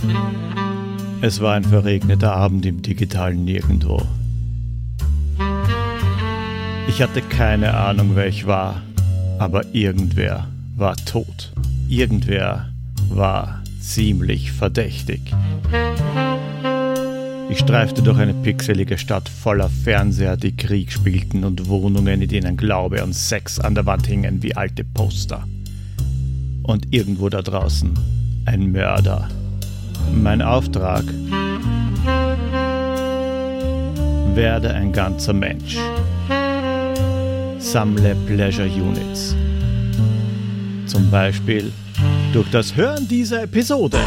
Es war ein verregneter Abend im digitalen Nirgendwo. Ich hatte keine Ahnung, wer ich war, aber irgendwer war tot. Irgendwer war ziemlich verdächtig. Ich streifte durch eine pixelige Stadt voller Fernseher, die Krieg spielten, und Wohnungen, in denen Glaube und Sex an der Wand hingen wie alte Poster. Und irgendwo da draußen ein Mörder. Mein Auftrag: werde ein ganzer Mensch. Sammle Pleasure Units. Zum Beispiel durch das Hören dieser Episode.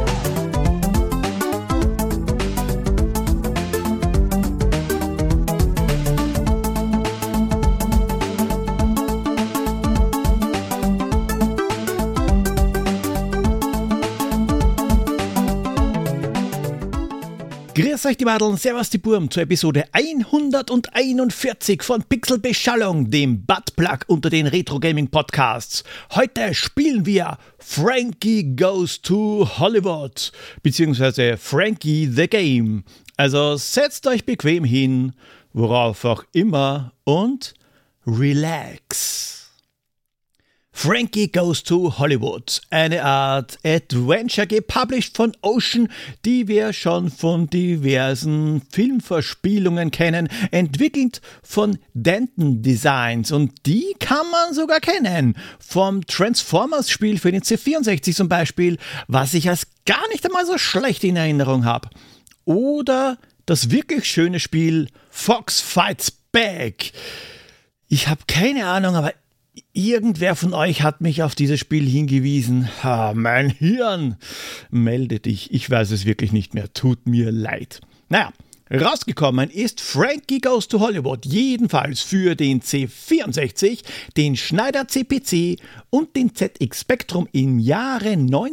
Grüß euch die Madeln, servus die Burm zur Episode 141 von Pixelbeschallung, dem Buttplug unter den Retro-Gaming-Podcasts. Heute spielen wir Frankie Goes to Hollywood, beziehungsweise Frankie the Game. Also setzt euch bequem hin, worauf auch immer, und relax. Frankie Goes to Hollywood, eine Art Adventure gepublished von Ocean, die wir schon von diversen Filmverspielungen kennen, entwickelt von Denton Designs, und die kann man sogar kennen vom Transformers-Spiel für den C64 zum Beispiel, was ich als gar nicht einmal so schlecht in Erinnerung habe. Oder das wirklich schöne Spiel Fox Fights Back. Ich habe keine Ahnung, aber irgendwer von euch hat mich auf dieses Spiel hingewiesen. Mein Hirn, melde dich. Ich weiß es wirklich nicht mehr. Tut mir leid. Naja, rausgekommen ist Frankie Goes to Hollywood. Jedenfalls für den C64, den Schneider CPC und den ZX Spectrum im Jahre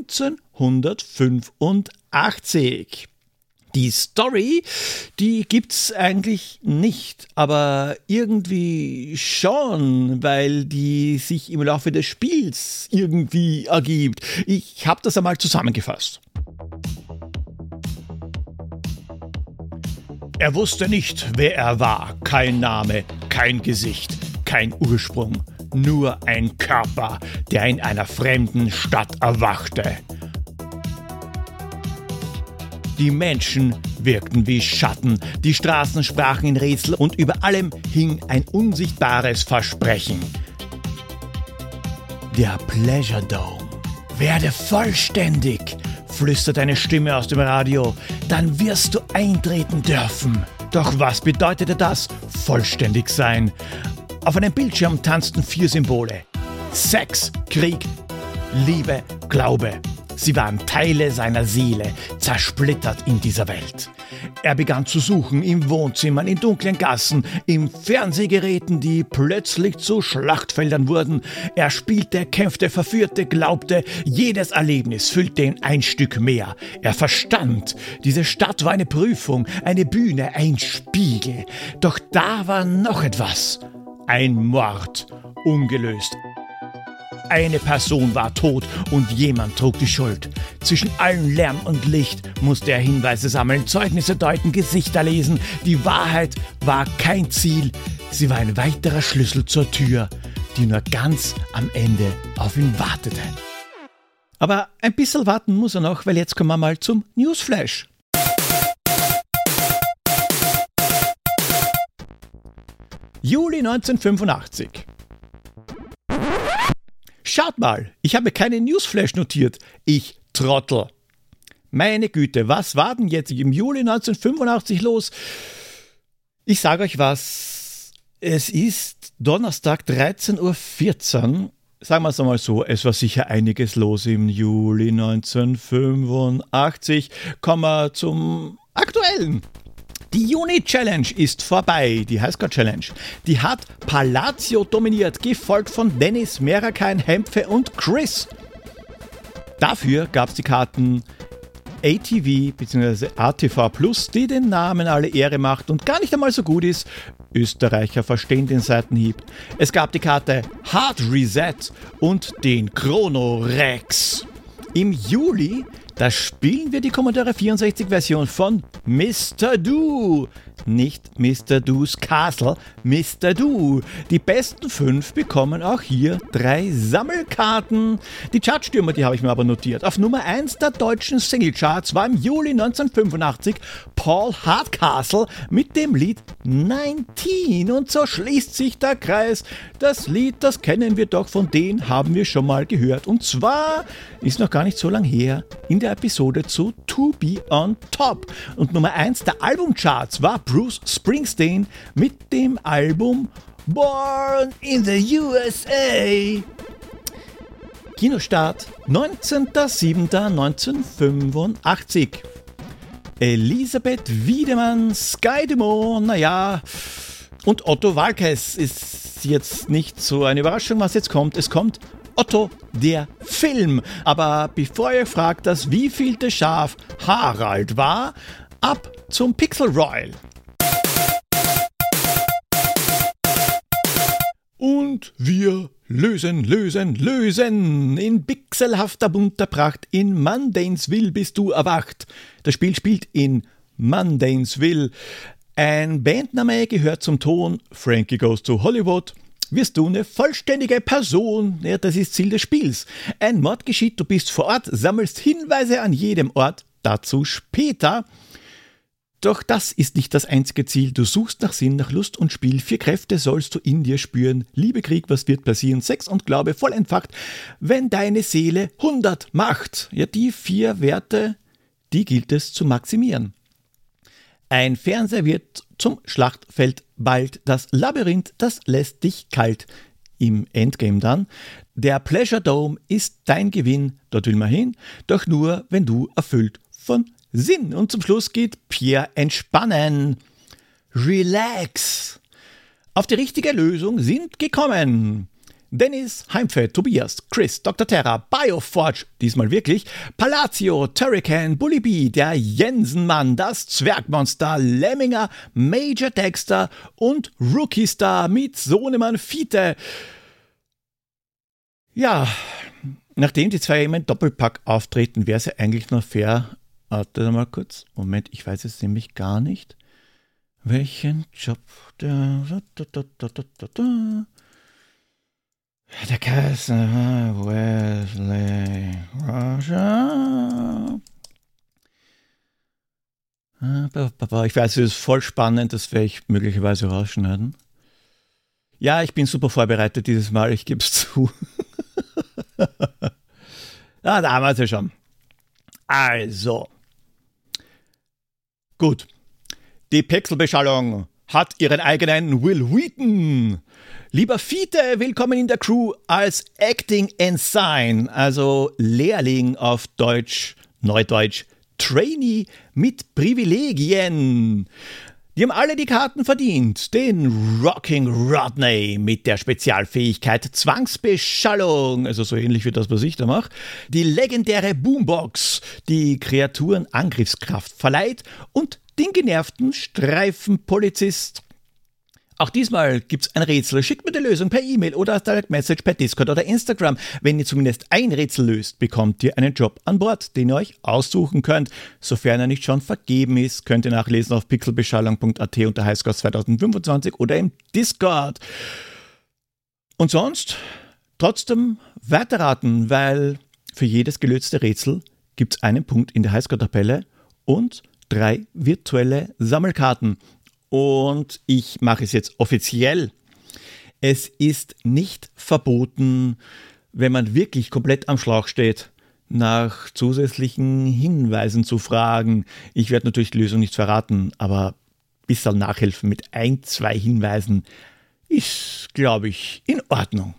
1985. Die Story, die gibt's eigentlich nicht, aber irgendwie schon, weil die sich im Laufe des Spiels irgendwie ergibt. Ich habe das einmal zusammengefasst. Er wusste nicht, wer er war. Kein Name, kein Gesicht, kein Ursprung. Nur ein Körper, der in einer fremden Stadt erwachte. Die Menschen wirkten wie Schatten, die Straßen sprachen in Rätsel und über allem hing ein unsichtbares Versprechen. Der Pleasure Dome. Werde vollständig, flüstert eine Stimme aus dem Radio, dann wirst du eintreten dürfen. Doch was bedeutete das? Vollständig sein. Auf einem Bildschirm tanzten 4 Symbole. Sex, Krieg, Liebe, Glaube. Sie waren Teile seiner Seele, zersplittert in dieser Welt. Er begann zu suchen im Wohnzimmern, in dunklen Gassen, in Fernsehgeräten, die plötzlich zu Schlachtfeldern wurden. Er spielte, kämpfte, verführte, glaubte, jedes Erlebnis füllte ihn ein Stück mehr. Er verstand, diese Stadt war eine Prüfung, eine Bühne, ein Spiegel. Doch da war noch etwas. Ein Mord, ungelöst. Eine Person war tot und jemand trug die Schuld. Zwischen allem Lärm und Licht musste er Hinweise sammeln, Zeugnisse deuten, Gesichter lesen. Die Wahrheit war kein Ziel, sie war ein weiterer Schlüssel zur Tür, die nur ganz am Ende auf ihn wartete. Aber ein bisschen warten muss er noch, weil jetzt kommen wir mal zum Newsflash. Juli 1985. Schaut mal, ich habe keine Newsflash notiert. Ich Trottel. Meine Güte, was war denn jetzt im Juli 1985 los? Ich sage euch was. Es ist Donnerstag 13:14 Uhr. Sagen wir es einmal so, es war sicher einiges los im Juli 1985. Kommen wir zum Aktuellen. Die Juni-Challenge ist vorbei, die Highscore-Challenge. Die hat Palatio dominiert, gefolgt von Dennis, Merakein, Hempfe und Chris. Dafür gab es die Karten ATV bzw. ATV Plus, die den Namen alle Ehre macht und gar nicht einmal so gut ist. Österreicher verstehen den Seitenhieb. Es gab die Karte Hard Reset und den Chrono Rex. Im Juli Da spielen wir die Commodore 64 Version von Mr. Do. Nicht Mr. Do's Castle, Mr. Do. Die besten 5 bekommen auch hier 3 Sammelkarten. Die Chartstürmer, die habe ich mir aber notiert. Auf Nummer 1 der deutschen Singlecharts war im Juli 1985 Paul Hardcastle mit dem Lied 19. Und so schließt sich der Kreis. Das Lied, das kennen wir doch, von denen haben wir schon mal gehört. Und zwar ist noch gar nicht so lang her in der Episode zu To Be On Top. Und Nummer 1 der Albumcharts war Bruce Springsteen mit dem Album Born in the USA. Kinostart 19.07.1985. Elisabeth Wiedemann, Sky Dumont, naja, und Otto Waalkes ist jetzt nicht so eine Überraschung, was jetzt kommt. Es kommt Otto, der Film. Aber bevor ihr fragt, das wievielte Schaf Harald war, ab zum Pixel Royal. Und wir lösen. In pixelhafter bunter Pracht in Mundainsville bist du erwacht. Das Spiel spielt in Mundainsville. Ein Bandname gehört zum Ton Frankie Goes to Hollywood. Wirst du eine vollständige Person? Ja, das ist Ziel des Spiels. Ein Mord geschieht, du bist vor Ort, sammelst Hinweise an jedem Ort, dazu später. Doch das ist nicht das einzige Ziel. Du suchst nach Sinn, nach Lust und Spiel. 4 Kräfte sollst du in dir spüren. Liebe, Krieg, was wird passieren? Sex und Glaube voll entfacht, wenn deine Seele 100 macht. Ja, die 4 Werte, die gilt es zu maximieren. Ein Fernseher wird zum Schlachtfeld bald. Das Labyrinth, das lässt dich kalt. Im Endgame dann. Der Pleasure Dome ist dein Gewinn. Dort will man hin, doch nur, wenn du erfüllt von Sinn. Und zum Schluss geht Pierre entspannen. Relax. Auf die richtige Lösung sind gekommen Dennis, Heimfeld, Tobias, Chris, Dr. Terra, Bioforge, diesmal wirklich, Palazzo, Turrican, Bully B, der Jensenmann, das Zwergmonster, Lemminger, Major Dexter und Rookie Star mit Sohnemann Fiete. Ja, nachdem die 2 im Doppelpack auftreten, wäre es ja eigentlich nur fair. Warte mal kurz. Moment, ich weiß es nämlich gar nicht. Welchen Job der Kaiser Wesley Roger. Ich weiß, es ist voll spannend, das werde ich möglicherweise rausschneiden. Ja, ich bin super vorbereitet dieses Mal, ich gebe es zu. Da haben wir es ja schon. Also. Gut. Die Pixelbeschallung hat ihren eigenen Will Wheaton. Lieber Fiete, willkommen in der Crew als Acting Ensign, also Lehrling auf Deutsch, Neudeutsch, Trainee mit Privilegien. Die haben alle die Karten verdient. Den Rocking Rodney mit der Spezialfähigkeit Zwangsbeschallung, also so ähnlich wie das, was ich da mache. Die legendäre Boombox, die Kreaturen Angriffskraft verleiht und den genervten Streifenpolizist. Auch diesmal gibt's ein Rätsel. Schickt mir die Lösung per E-Mail oder als Direct Message per Discord oder Instagram. Wenn ihr zumindest ein Rätsel löst, bekommt ihr einen Job an Bord, den ihr euch aussuchen könnt. Sofern er nicht schon vergeben ist, könnt ihr nachlesen auf pixelbeschallung.at unter Highscore 2025 oder im Discord. Und sonst trotzdem weiterraten, weil für jedes gelöste Rätsel gibt's einen Punkt in der Highscore-Tabelle und 3 virtuelle Sammelkarten. Und ich mache es jetzt offiziell. Es ist nicht verboten, wenn man wirklich komplett am Schlauch steht, nach zusätzlichen Hinweisen zu fragen. Ich werde natürlich die Lösung nicht verraten, aber ein bisschen nachhelfen mit 1, 2 Hinweisen ist, glaube ich, in Ordnung.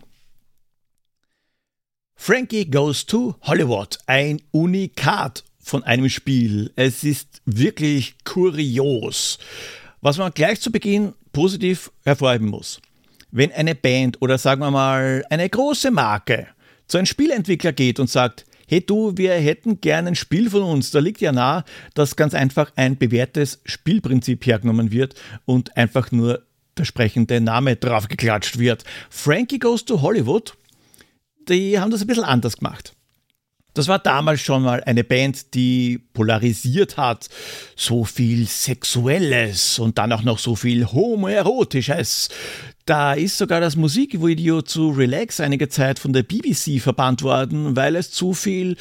Frankie Goes to Hollywood, ein Unikat von einem Spiel. Es ist wirklich kurios. Was man gleich zu Beginn positiv hervorheben muss. Wenn eine Band oder sagen wir mal eine große Marke zu einem Spieleentwickler geht und sagt, hey du, wir hätten gerne ein Spiel von uns, da liegt ja nahe, dass ganz einfach ein bewährtes Spielprinzip hergenommen wird und einfach nur der sprechende Name draufgeklatscht wird. Frankie Goes to Hollywood, die haben das ein bisschen anders gemacht. Das war damals schon mal eine Band, die polarisiert hat. So viel Sexuelles und dann auch noch so viel Homoerotisches. Da ist sogar das Musikvideo zu Relax einige Zeit von der BBC verbannt worden, weil es zu viel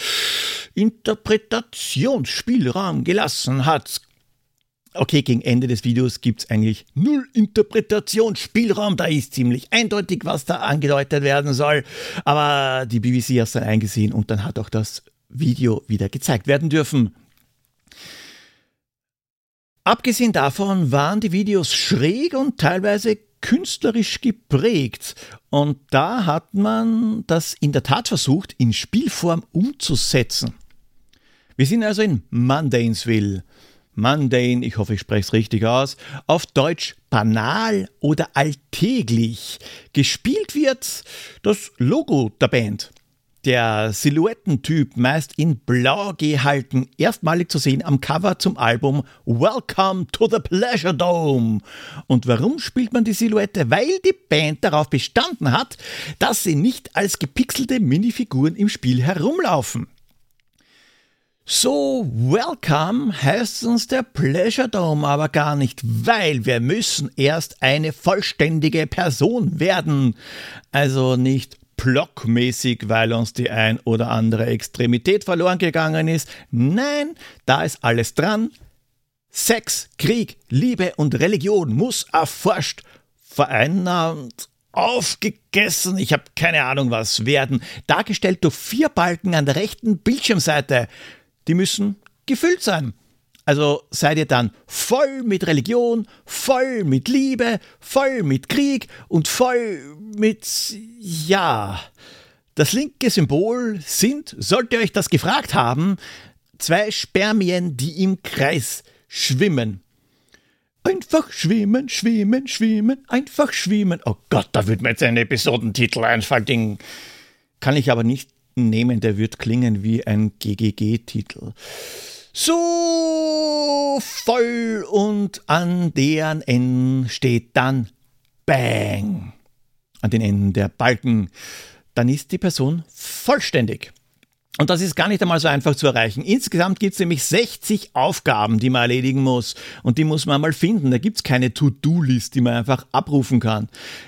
Interpretationsspielraum gelassen hat. Okay, gegen Ende des Videos gibt es eigentlich null Interpretationsspielraum. Da ist ziemlich eindeutig, was da angedeutet werden soll. Aber die BBC hat es dann eingesehen und dann hat auch das Video wieder gezeigt werden dürfen. Abgesehen davon waren die Videos schräg und teilweise künstlerisch geprägt. Und da hat man das in der Tat versucht, in Spielform umzusetzen. Wir sind also in Mundainsville. Mundane, ich hoffe, ich spreche es richtig aus, auf Deutsch banal oder alltäglich. Gespielt wird das Logo der Band. Der Silhouettentyp, meist in blau gehalten, erstmalig zu sehen am Cover zum Album Welcome to the Pleasure Dome. Und warum spielt man die Silhouette? Weil die Band darauf bestanden hat, dass sie nicht als gepixelte Minifiguren im Spiel herumlaufen. So, welcome heißt uns der Pleasure Dome aber gar nicht, weil wir müssen erst eine vollständige Person werden. Also nicht blockmäßig, weil uns die ein oder andere Extremität verloren gegangen ist. Nein, da ist alles dran. Sex, Krieg, Liebe und Religion muss erforscht, vereinnahmt, aufgegessen, ich habe keine Ahnung was, werden. Dargestellt durch 4 Balken an der rechten Bildschirmseite. Die müssen gefüllt sein. Also seid ihr dann voll mit Religion, voll mit Liebe, voll mit Krieg und voll mit, ja. Das linke Symbol sind, sollt ihr euch das gefragt haben, 2 Spermien, die im Kreis schwimmen. Einfach schwimmen, schwimmen, schwimmen, einfach schwimmen. Oh Gott, da wird mir jetzt ein Episodentitel einfallen, den kann ich aber nicht nehmen, der wird klingen wie ein GGG-Titel. So voll und an deren Enden steht dann Bang. An den Enden der Balken. Dann ist die Person vollständig. Und das ist gar nicht einmal so einfach zu erreichen. Insgesamt gibt es nämlich 60 Aufgaben, die man erledigen muss. Und die muss man mal finden. Da gibt es keine To-Do-List, die man einfach abrufen kann.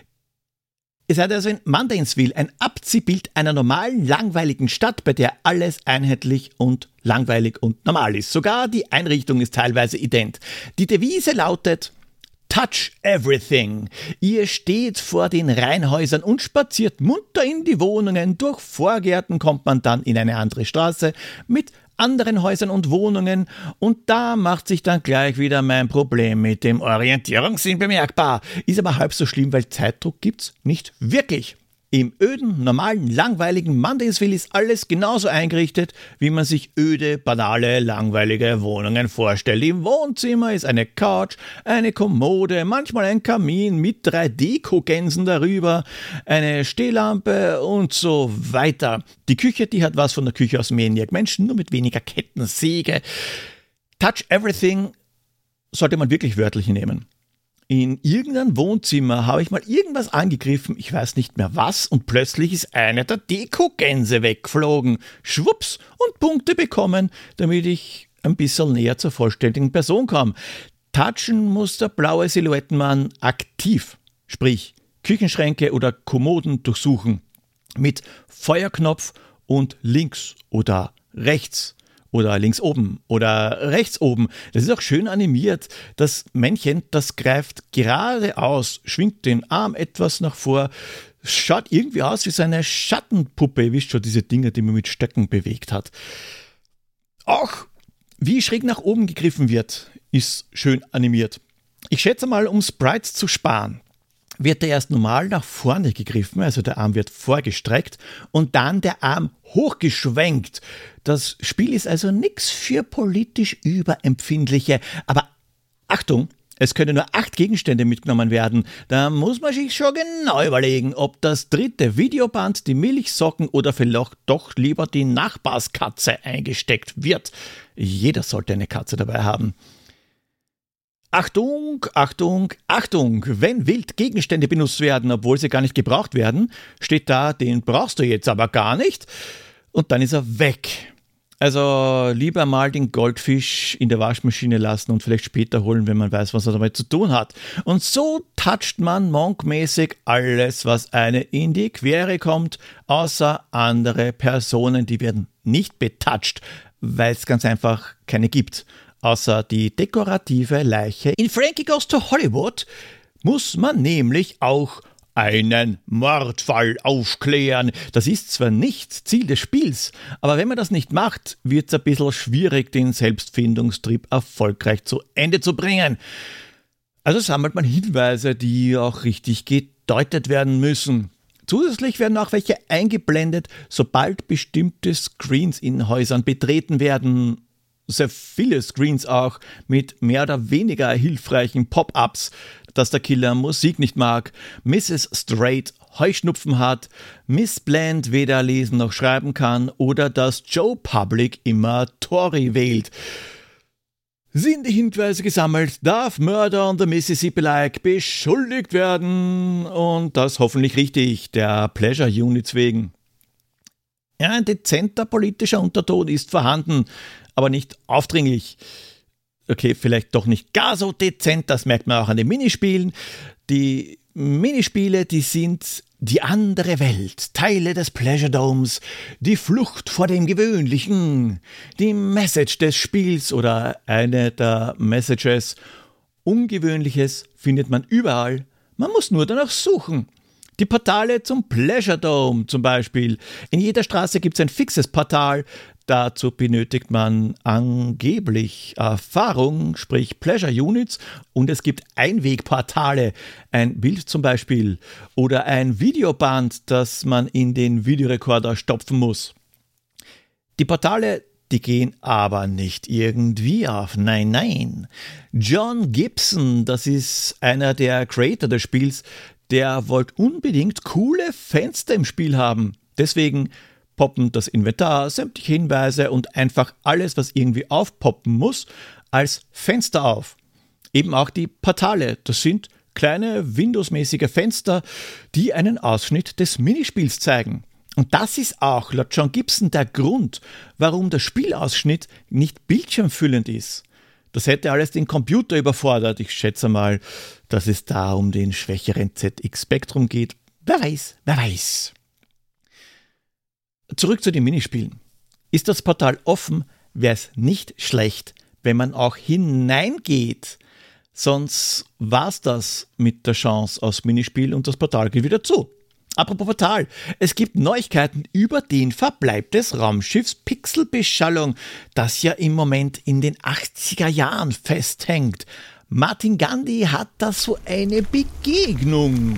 Ihr seid also in Mundainsville, ein Abziehbild einer normalen, langweiligen Stadt, bei der alles einheitlich und langweilig und normal ist. Sogar die Einrichtung ist teilweise ident. Die Devise lautet Touch Everything. Ihr steht vor den Reihenhäusern und spaziert munter in die Wohnungen. Durch Vorgärten kommt man dann in eine andere Straße mit anderen Häusern und Wohnungen und da macht sich dann gleich wieder mein Problem mit dem Orientierungssinn bemerkbar. Ist aber halb so schlimm, weil Zeitdruck gibt's nicht wirklich. Im öden, normalen, langweiligen Mundainsville ist alles genauso eingerichtet, wie man sich öde, banale, langweilige Wohnungen vorstellt. Im Wohnzimmer ist eine Couch, eine Kommode, manchmal ein Kamin mit 3 Dekogänsen darüber, eine Stehlampe und so weiter. Die Küche, die hat was von der Küche aus Maniac Mansion, nur mit weniger Kettensäge. Touch Everything sollte man wirklich wörtlich nehmen. In irgendeinem Wohnzimmer habe ich mal irgendwas angegriffen, ich weiß nicht mehr was, und plötzlich ist eine der Dekogänse weggeflogen. Schwupps, und Punkte bekommen, damit ich ein bisschen näher zur vollständigen Person komme. Touchen muss der blaue Silhouettenmann aktiv, sprich Küchenschränke oder Kommoden durchsuchen, mit Feuerknopf und links oder rechts. Oder links oben oder rechts oben. Das ist auch schön animiert. Das Männchen, das greift geradeaus, schwingt den Arm etwas nach vor, schaut irgendwie aus wie so eine Schattenpuppe. Ihr wisst schon, diese Dinger, die man mit Stöcken bewegt hat. Auch wie schräg nach oben gegriffen wird, ist schön animiert. Ich schätze mal, um Sprites zu sparen, wird er erst normal nach vorne gegriffen, also der Arm wird vorgestreckt und dann der Arm hochgeschwenkt. Das Spiel ist also nichts für politisch Überempfindliche, aber Achtung, es können nur 8 Gegenstände mitgenommen werden. Da muss man sich schon genau überlegen, ob das 3. Videoband, die Milchsocken oder vielleicht doch lieber die Nachbarskatze eingesteckt wird. Jeder sollte eine Katze dabei haben. Achtung, Achtung, Achtung! Wenn wild Gegenstände benutzt werden, obwohl sie gar nicht gebraucht werden, steht da, den brauchst du jetzt aber gar nicht. und dann ist er weg. Also lieber mal den Goldfisch in der Waschmaschine lassen und vielleicht später holen, wenn man weiß, was er damit zu tun hat. Und so toucht man monkmäßig alles, was eine in die Quere kommt, außer andere Personen, die werden nicht betoucht, weil es ganz einfach keine gibt. Außer die dekorative Leiche. In Frankie Goes to Hollywood muss man nämlich auch einen Mordfall aufklären. Das ist zwar nicht Ziel des Spiels, aber wenn man das nicht macht, wird es ein bisschen schwierig, den Selbstfindungstrip erfolgreich zu Ende zu bringen. Also sammelt man Hinweise, die auch richtig gedeutet werden müssen. Zusätzlich werden auch welche eingeblendet, sobald bestimmte Screens in Häusern betreten werden. Sehr viele Screens auch mit mehr oder weniger hilfreichen Pop-ups, dass der Killer Musik nicht mag, Mrs. Straight Heuschnupfen hat, Miss Bland weder lesen noch schreiben kann oder dass Joe Public immer Tory wählt. Sind die Hinweise gesammelt, darf Murder on the Mississippi Like beschuldigt werden und das hoffentlich richtig, der Pleasure Units wegen. Ja, ein dezenter politischer Unterton ist vorhanden, aber nicht aufdringlich. Okay, vielleicht doch nicht gar so dezent, das merkt man auch an den Minispielen. Die Minispiele, die sind die andere Welt, Teile des Pleasure Domes, die Flucht vor dem Gewöhnlichen, die Message des Spiels oder eine der Messages. Ungewöhnliches findet man überall, man muss nur danach suchen. Die Portale zum Pleasure Dome zum Beispiel. In jeder Straße gibt es ein fixes Portal. Dazu benötigt man angeblich Erfahrung, sprich Pleasure Units. Und es gibt Einwegportale, ein Bild zum Beispiel. Oder ein Videoband, das man in den Videorekorder stopfen muss. Die Portale, die gehen aber nicht irgendwie auf. Nein, nein. John Gibson, das ist einer der Creator des Spiels, der wollte unbedingt coole Fenster im Spiel haben. Deswegen poppen das Inventar, sämtliche Hinweise und einfach alles, was irgendwie aufpoppen muss, als Fenster auf. Eben auch die Portale. Das sind kleine Windows-mäßige Fenster, die einen Ausschnitt des Minispiels zeigen. Und das ist auch laut John Gibson der Grund, warum der Spielausschnitt nicht bildschirmfüllend ist. Das hätte alles den Computer überfordert. Ich schätze mal, dass es da um den schwächeren ZX Spectrum geht. Wer weiß, wer weiß. Zurück zu den Minispielen. Ist das Portal offen, wäre es nicht schlecht, wenn man auch hineingeht. Sonst war's das mit der Chance aus Minispiel und das Portal geht wieder zu. Apropos Portal, es gibt Neuigkeiten über den Verbleib des Raumschiffs Pixelbeschallung, das ja im Moment in den 80er Jahren festhängt. Martin Gandhi hat da so eine Begegnung.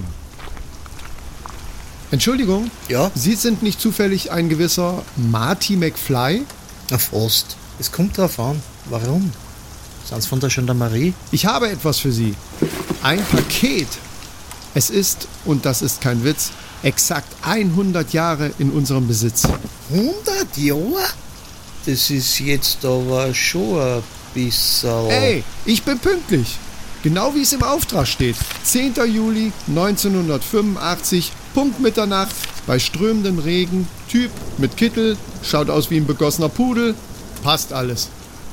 Entschuldigung? Ja? Sie sind nicht zufällig ein gewisser Marty McFly? Na fast. Es kommt drauf an. Warum? Sind Sie von der Gendarmerie? Ich habe etwas für Sie. Ein Paket. Es ist, und das ist kein Witz, exakt 100 Jahre in unserem Besitz. 100 Jahre? Das ist jetzt aber schon ein bisschen... Ey, ich bin pünktlich. Genau wie es im Auftrag steht. 10. Juli 1985, Punkt Mitternacht, bei strömendem Regen, Typ mit Kittel, schaut aus wie ein begossener Pudel, passt alles.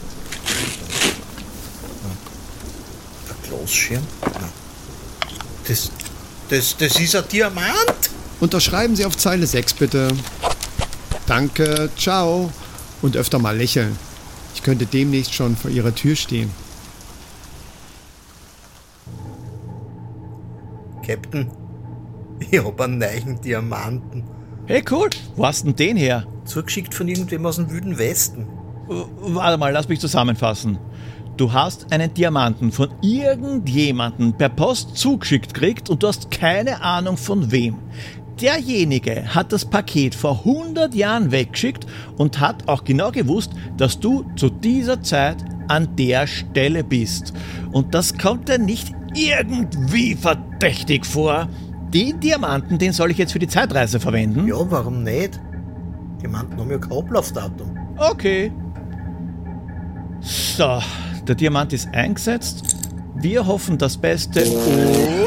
Ein Glasschirm? Das ist ein Diamant? Unterschreiben Sie auf Zeile 6 bitte. Danke, ciao. Und öfter mal lächeln. Ich könnte demnächst schon vor Ihrer Tür stehen. Captain, ich hab einen neuen Diamanten. Hey cool, wo hast denn den her? Zugeschickt von irgendwem aus dem Wilden Westen. Warte mal, lass mich zusammenfassen. Du hast einen Diamanten von irgendjemandem per Post zugeschickt gekriegt und du hast keine Ahnung von wem. Derjenige hat das Paket vor 100 Jahren weggeschickt und hat auch genau gewusst, dass du zu dieser Zeit an der Stelle bist. Und das kommt dir nicht irgendwie verdächtig vor. Den Diamanten, den soll ich jetzt für die Zeitreise verwenden? Ja, warum nicht? Diamanten haben ja kein Ablaufdatum. Okay. So, der Diamant ist eingesetzt. Wir hoffen das Beste und...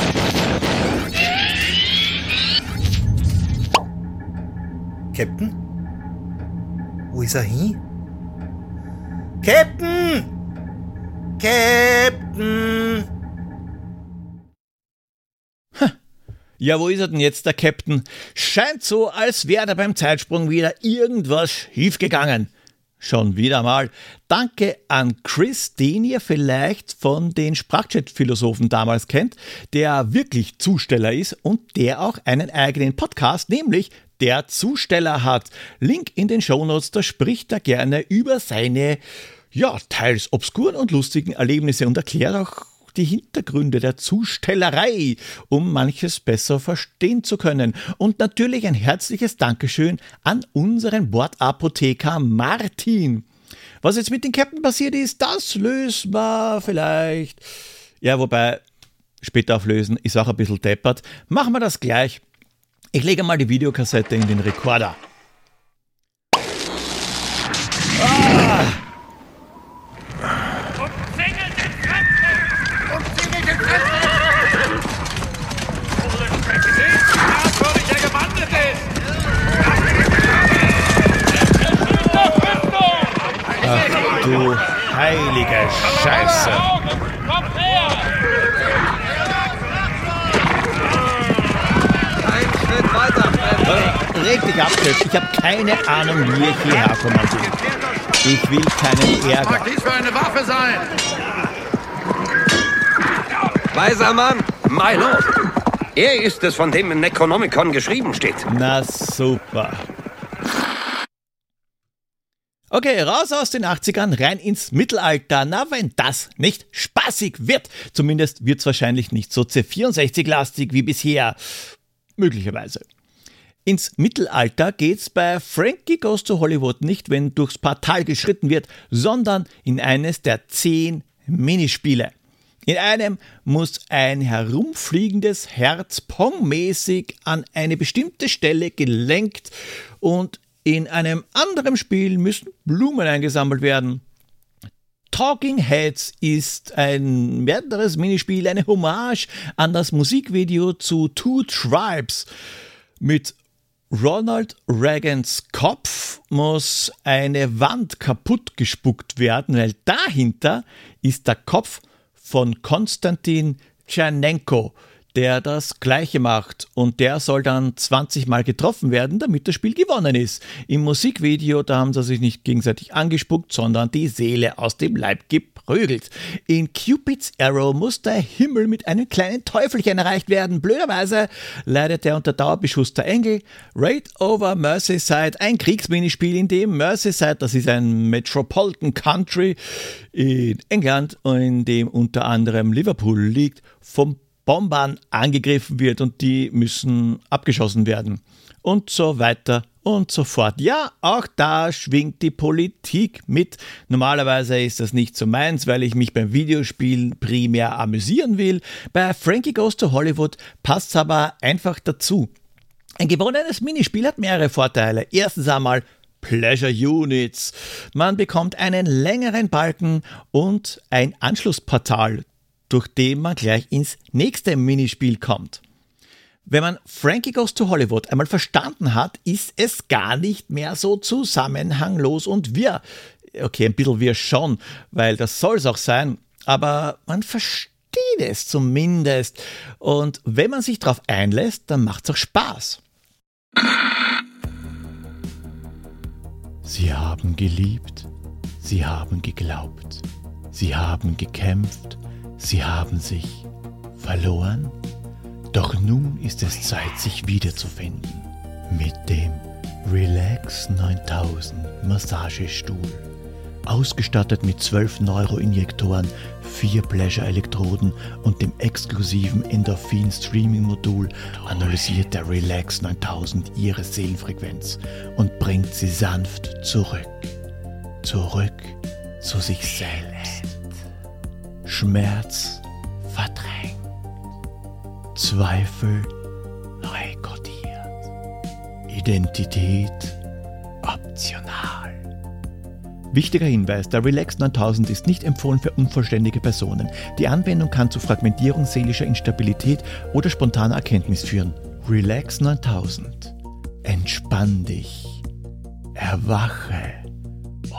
Captain, Wo ist er hin? Captain! Captain! Ja, wo ist er denn jetzt, der Captain? Scheint so, als wäre da beim Zeitsprung wieder irgendwas schiefgegangen. Schon wieder mal. Danke an Chris, den ihr vielleicht von den Sprachchat-Philosophen damals kennt, der wirklich Zusteller ist und der auch einen eigenen Podcast, nämlich Der Zusteller hat. Link in den Shownotes, da spricht er gerne über seine, teils obskuren und lustigen Erlebnisse und erklärt auch die Hintergründe der Zustellerei, um manches besser verstehen zu können. Und natürlich ein herzliches Dankeschön an unseren Bordapotheker Martin. Was jetzt mit dem Captain passiert ist, das lösen wir vielleicht. Ja, wobei, später auflösen ist auch ein bisschen deppert. Machen wir das gleich. Ich lege mal die Videokassette in den Rekorder. Ach du heilige Scheiße. Komm her! Ein Schritt weiter. Reg dich ab, Chef. Ich habe keine Ahnung, wie ich hierher kommandiere. Ich will keinen Ärger. Mag dies für eine Waffe sein? Weiser Mann, my lord. Er ist es, von dem im Necronomicon geschrieben steht. Na super. Okay, raus aus den 80ern, rein ins Mittelalter. Na, wenn das nicht spaßig wird. Zumindest wird es wahrscheinlich nicht so C64-lastig wie bisher. Möglicherweise. Ins Mittelalter geht's bei Frankie Goes to Hollywood nicht, wenn durchs Portal geschritten wird, sondern in eines der 10 Minispiele. In einem muss ein herumfliegendes Herz pongmäßig an eine bestimmte Stelle gelenkt und in einem anderen Spiel müssen Blumen eingesammelt werden. Talking Heads ist ein weiteres Minispiel, eine Hommage an das Musikvideo zu Two Tribes. Mit Ronald Reagans Kopf muss eine Wand kaputt gespuckt werden, weil dahinter ist der Kopf von Konstantin Tschernenko, der das Gleiche macht und der soll dann 20 Mal getroffen werden, damit das Spiel gewonnen ist. Im Musikvideo, da haben sie sich nicht gegenseitig angespuckt, sondern die Seele aus dem Leib geprügelt. In Cupid's Arrow muss der Himmel mit einem kleinen Teufelchen erreicht werden. Blöderweise leidet er unter Dauerbeschuss der Engel. Raid over Merseyside, ein Kriegsminispiel, in dem Merseyside, das ist ein Metropolitan Country in England, in dem unter anderem Liverpool liegt, vom Bombern angegriffen wird und die müssen abgeschossen werden. Und so weiter und so fort. Ja, auch da schwingt die Politik mit. Normalerweise ist das nicht so meins, weil ich mich beim Videospielen primär amüsieren will. Bei Frankie Goes to Hollywood passt es aber einfach dazu. Ein gewonnenes Minispiel hat mehrere Vorteile. Erstens einmal Pleasure Units. Man bekommt einen längeren Balken und ein Anschlussportal, durch den man gleich ins nächste Minispiel kommt. Wenn man Frankie Goes to Hollywood einmal verstanden hat, ist es gar nicht mehr so zusammenhanglos und wirr. Okay, ein bisschen wirr schon, weil das soll es auch sein, aber man versteht es zumindest. Und wenn man sich darauf einlässt, dann macht es auch Spaß. Sie haben geliebt, sie haben geglaubt, sie haben gekämpft, sie haben sich verloren, doch nun ist es Zeit, sich wiederzufinden. Mit dem Relax 9000 Massagestuhl. Ausgestattet mit 12 Neuroinjektoren, 4 Pleasure-Elektroden und dem exklusiven Endorphin-Streaming-Modul analysiert der Relax 9000 Ihre Seelenfrequenz und bringt sie sanft zurück. Zurück zu sich selbst. Schmerz verdrängt. Zweifel rekodiert. Identität optional. Wichtiger Hinweis, der Relax 9000 ist nicht empfohlen für unvollständige Personen. Die Anwendung kann zu Fragmentierung seelischer Instabilität oder spontaner Erkenntnis führen. Relax 9000. Entspann dich. Erwache.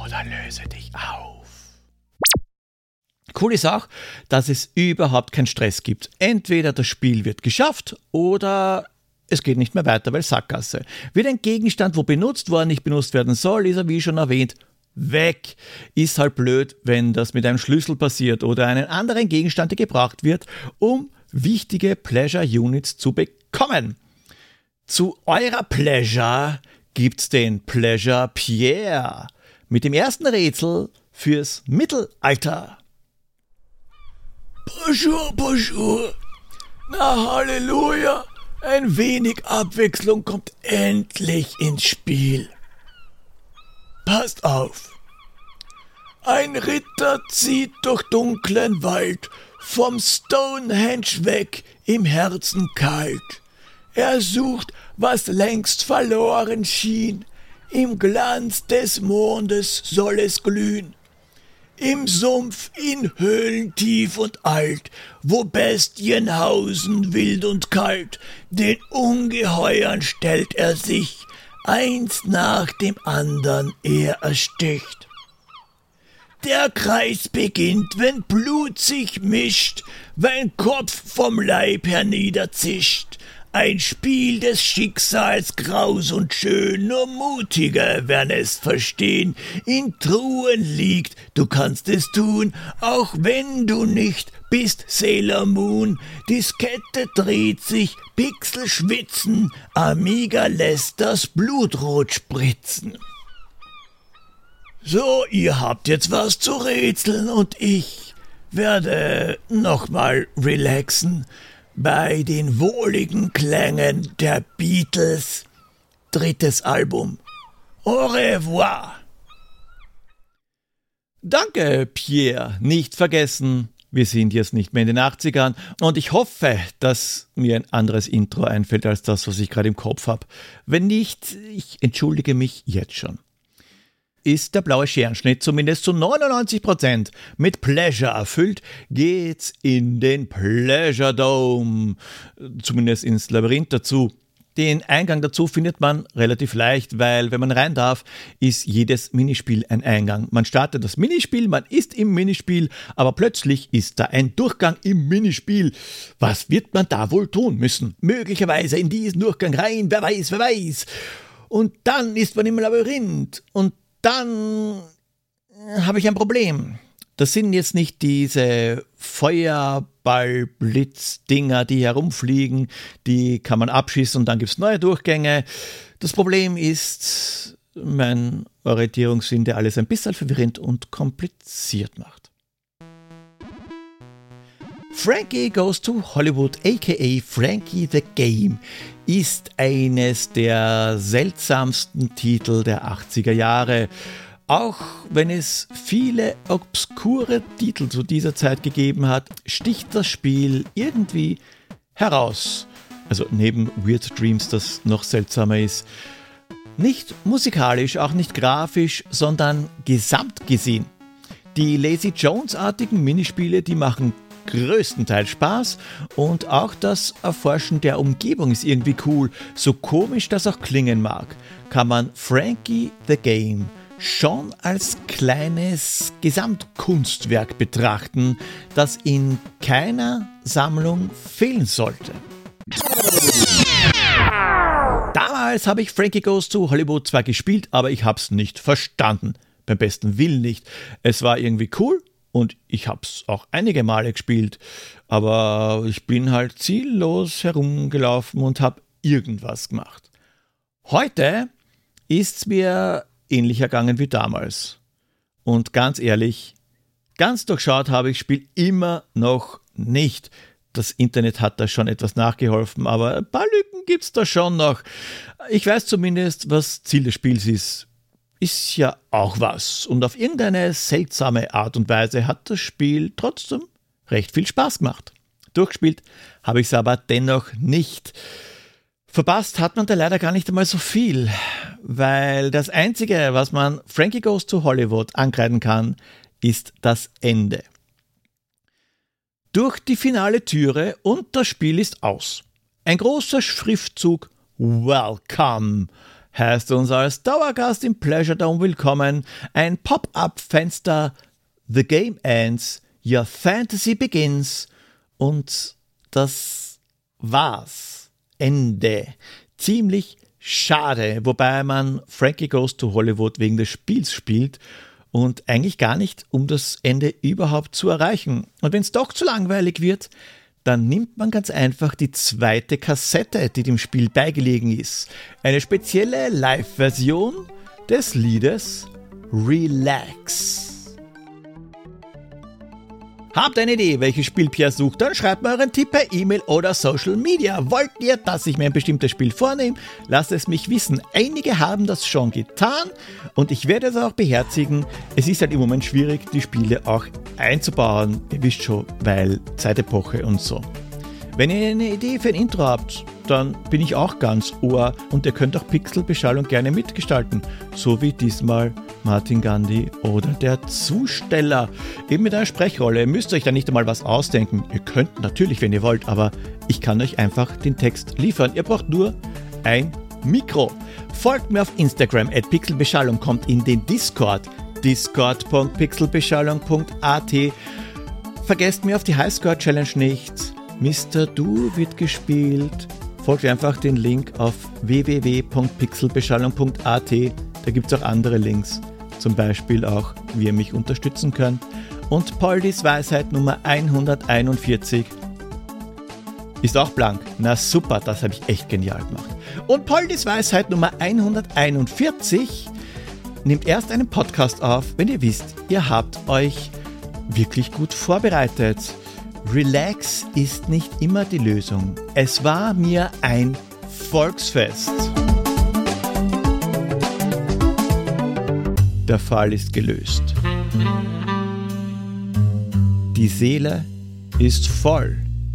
oder löse dich auf. Cool ist auch, dass es überhaupt keinen Stress gibt. Entweder das Spiel wird geschafft oder es geht nicht mehr weiter, weil Sackgasse. Wird ein Gegenstand, wo benutzt, wo er nicht benutzt werden soll, ist er, wie schon erwähnt, weg. Ist halt blöd, wenn das mit einem Schlüssel passiert oder einen anderen Gegenstand, der gebraucht wird, um wichtige Pleasure Units zu bekommen. Zu eurer Pleasure gibt's den Pleasure Pierre mit dem ersten Rätsel fürs Mittelalter. Bonjour, bonjour. Na, Halleluja. Ein wenig Abwechslung kommt endlich ins Spiel. Passt auf. Ein Ritter zieht durch dunklen Wald, vom Stonehenge weg, im Herzen kalt. Er sucht, was längst verloren schien, im Glanz des Mondes soll es glühen. Im Sumpf in Höhlen tief und alt, wo Bestien hausen wild und kalt, den Ungeheuern stellt er sich, eins nach dem andern er ersticht. Der Kreis beginnt, wenn Blut sich mischt, wenn Kopf vom Leib herniederzischt. Ein Spiel des Schicksals graus und schön, nur Mutige werden es verstehen. In Truhen liegt, du kannst es tun, auch wenn du nicht bist Sailor Moon. Diskette dreht sich, Pixel schwitzen, Amiga lässt das Blutrot spritzen. So, ihr habt jetzt was zu rätseln und ich werde nochmal relaxen bei den wohligen Klängen der Beatles' drittes Album. Au revoir! Danke, Pierre. Nicht vergessen, wir sind jetzt nicht mehr in den 80ern und ich hoffe, dass mir ein anderes Intro einfällt als das, was ich gerade im Kopf habe. Wenn nicht, ich entschuldige mich jetzt schon. Ist der blaue Scherenschnitt zumindest zu 99% mit Pleasure erfüllt, geht's in den Pleasure Dome, zumindest ins Labyrinth dazu. Den Eingang dazu findet man relativ leicht, weil wenn man rein darf, ist jedes Minispiel ein Eingang. Man startet das Minispiel, man ist im Minispiel, aber plötzlich ist da ein Durchgang im Minispiel. Was wird man da wohl tun müssen? Möglicherweise in diesen Durchgang rein, wer weiß, wer weiß. Und dann ist man im Labyrinth und dann habe ich ein Problem. Das sind jetzt nicht diese Feuerball-Blitz-Dinger, die herumfliegen, die kann man abschießen und dann gibt es neue Durchgänge. Das Problem ist mein Orientierungssinn, der alles ein bisschen verwirrend und kompliziert macht. Frankie Goes to Hollywood, aka Frankie the Game, ist eines der seltsamsten Titel der 80er Jahre. Auch wenn es viele obskure Titel zu dieser Zeit gegeben hat, sticht das Spiel irgendwie heraus. Also neben Weird Dreams, das noch seltsamer ist. Nicht musikalisch, auch nicht grafisch, sondern gesamt gesehen. Die Lazy Jones-artigen Minispiele, die machen größtenteils Spaß und auch das Erforschen der Umgebung ist irgendwie cool. So komisch das auch klingen mag, kann man Frankie the Game schon als kleines Gesamtkunstwerk betrachten, das in keiner Sammlung fehlen sollte. Damals habe ich Frankie Goes to Hollywood zwar gespielt, aber ich habe es nicht verstanden. Beim besten Willen nicht. Es war irgendwie cool und ich habe es auch einige Male gespielt, aber ich bin halt ziellos herumgelaufen und habe irgendwas gemacht. Heute ist es mir ähnlich ergangen wie damals. Und ganz ehrlich, ganz durchschaut habe ich das Spiel immer noch nicht. Das Internet hat da schon etwas nachgeholfen, aber ein paar Lücken gibt es da schon noch. Ich weiß zumindest, was Ziel des Spiels ist. Ist ja auch was. Und auf irgendeine seltsame Art und Weise hat das Spiel trotzdem recht viel Spaß gemacht. Durchgespielt habe ich es aber dennoch nicht. Verpasst hat man da leider gar nicht einmal so viel, weil das Einzige, was man Frankie Goes to Hollywood ankreiden kann, ist das Ende. Durch die finale Türe und das Spiel ist aus. Ein großer Schriftzug Welcome. heißt uns als Dauergast im Pleasure Dome willkommen. Ein Pop-up-Fenster, The Game Ends, Your Fantasy Begins und das war's. Ende. Ziemlich schade, wobei man Frankie Goes to Hollywood wegen des Spiels spielt und eigentlich gar nicht, um das Ende überhaupt zu erreichen. Und wenn es doch zu langweilig wird, dann nimmt man ganz einfach die zweite Kassette, die dem Spiel beigelegen ist. Eine spezielle Live-Version des Liedes Relax. Habt eine Idee, welches Spiel Pierre sucht? Dann schreibt mir euren Tipp per E-Mail oder Social Media. Wollt ihr, dass ich mir ein bestimmtes Spiel vornehme? Lasst es mich wissen. Einige haben das schon getan und ich werde es auch beherzigen. Es ist halt im Moment schwierig, die Spiele auch einzubauen. Ihr wisst schon, weil Zeitepoche und so. Wenn ihr eine Idee für ein Intro habt, dann bin ich auch ganz Ohr und ihr könnt auch Pixelbeschallung gerne mitgestalten, so wie diesmal Martin Gandhi oder der Zusteller. Eben mit einer Sprechrolle. Ihr müsst euch da nicht einmal was ausdenken. Ihr könnt natürlich, wenn ihr wollt, aber ich kann euch einfach den Text liefern. Ihr braucht nur ein Mikro. Folgt mir auf Instagram @pixelbeschallung, kommt in den Discord, discord.pixelbeschallung.at. Vergesst mir auf die Highscore-Challenge nicht. Mr. Do wird gespielt. Folgt einfach den Link auf www.pixelbeschallung.at. Da gibt es auch andere Links, zum Beispiel auch, wie ihr mich unterstützen könnt. Und Poldis Weisheit Nummer 141 ist auch blank. Na super, das habe ich echt genial gemacht. Und Poldis Weisheit Nummer 141 nehmt erst einen Podcast auf, wenn ihr wisst, ihr habt euch wirklich gut vorbereitet. Relax ist nicht immer die Lösung. Es war mir ein Volksfest. Der Fall ist gelöst. Die Seele ist voll.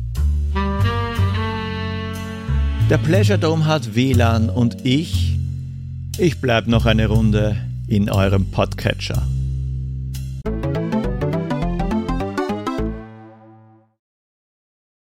Der Pleasure Dome hat WLAN und ich bleib noch eine Runde in eurem Podcatcher.